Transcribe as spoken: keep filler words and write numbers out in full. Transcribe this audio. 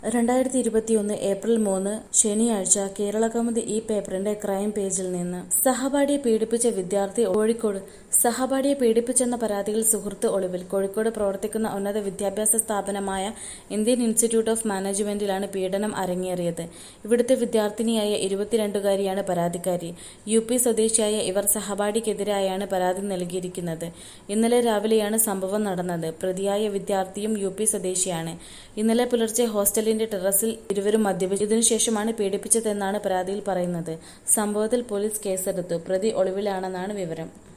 രണ്ടായിരത്തി ഇരുപത്തിയൊന്ന് ഏപ്രിൽ മൂന്ന് ശനിയാഴ്ച കേരളകൗമുദി ഈ പേപ്പറിന്റെ ക്രൈം പേജിൽ നിന്ന് സഹപാഠിയെ പീഡിപ്പിച്ച വിദ്യാർത്ഥി കോഴിക്കോട് സഹപാഠിയെ പീഡിപ്പിച്ചെന്ന പരാതിയിൽ സുഹൃത്ത് ഒളിവിൽ. കോഴിക്കോട് പ്രവർത്തിക്കുന്ന ഉന്നത വിദ്യാഭ്യാസ സ്ഥാപനമായ ഇന്ത്യൻ ഇൻസ്റ്റിറ്റ്യൂട്ട് ഓഫ് മാനേജ്മെന്റിലാണ് പീഡനം അരങ്ങേറിയത്. ഇവിടുത്തെ വിദ്യാർത്ഥിനിയായ ഇരുപത്തിരണ്ടുകാരിയാണ് പരാതിക്കാരി. യു പി സ്വദേശിയായ ഇവർ സഹപാഠിക്കെതിരായാണ് പരാതി നൽകിയിരിക്കുന്നത്. ഇന്നലെ രാവിലെയാണ് സംഭവം നടന്നത്. പ്രതിയായ വിദ്യാർത്ഥിയും യു പി സ്വദേശിയാണ്. ഇന്നലെ പുലർച്ചെ ഹോസ്റ്റലിൽ ടെറസിൽ ഇരുവരും മദ്യപിച്ചു. ഇതിനുശേഷമാണ് പീഡിപ്പിച്ചതെന്നാണ് പരാതിയിൽ പറയുന്നത്. സംഭവത്തിൽ പോലീസ് കേസെടുത്തു. പ്രതി ഒളിവിലാണെന്നാണ് വിവരം.